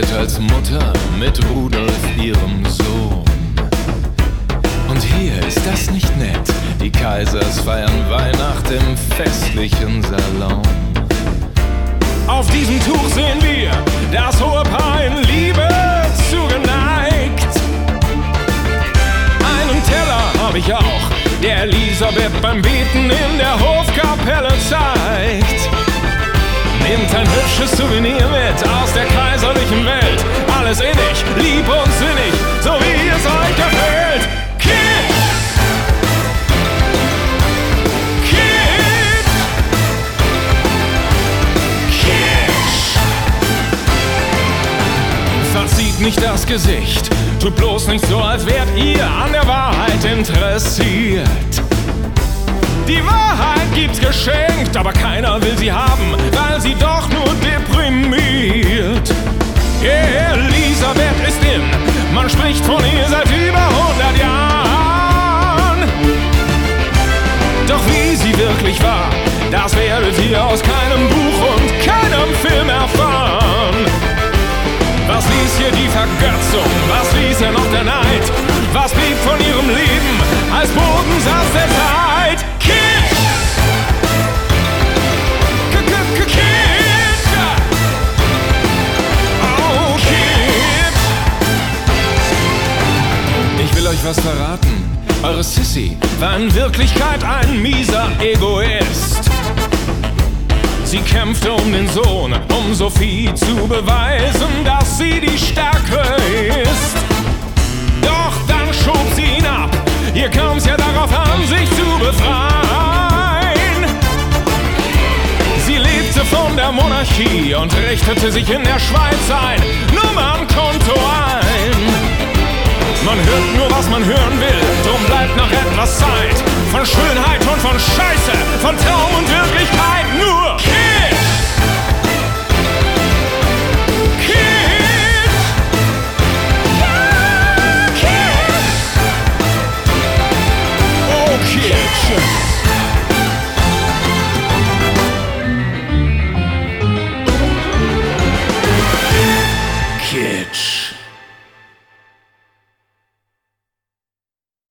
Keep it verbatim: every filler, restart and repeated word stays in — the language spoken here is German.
Zeit als Mutter mit Rudolf, ihrem Sohn. Und hier ist das nicht nett, die Kaisers feiern Weihnacht im festlichen Salon. Auf diesem Tuch sehen wir das hohe Paar in Liebe zugeneigt. Einen Teller hab ich auch, der Elisabeth beim Beten in der Hofkapelle zeigt. Nehmt ein hübsches Souvenir mit aus der kaiserlichen Welt. Alles innig, lieb und sinnig, so wie es euch gefällt. Kitsch! Kitsch! Kitsch! Verzieht nicht das Gesicht, tut bloß nicht so, als wärt ihr an der Wahrheit interessiert. Die Wahrheit gibt's geschenkt, aber keiner will sie haben, weil sie doch nur deprimiert. Elisabeth ist in, man spricht von ihr seit über hundert Jahren. Doch wie sie wirklich war, das werdet ihr aus keinem Buch und keinem Film erfahren. Was ließ hier die Vergötzung, was ließ hier noch der Neid? Was blieb von ihrem Leben als Bodensatz der Zeit? Kitsch! Kitsch! Oh, Kitsch! Ich will euch was verraten. Eure Sissy war in Wirklichkeit ein mieser Egoist. Sie kämpfte um den Sohn, um Sophie zu beweisen, dass sie die Stärkere ist. Doch dann schob sie ihn ab. Hier kam's ja darauf an, sich zu befreien. Sie lebte von der Monarchie und richtete sich in der Schweiz ein Nummernkonto ein. Man hört nur, was man hören will, drum bleibt noch etwas Zeit. Von Schönheit und von Scheiße, von Traum und Wirklichkeit nur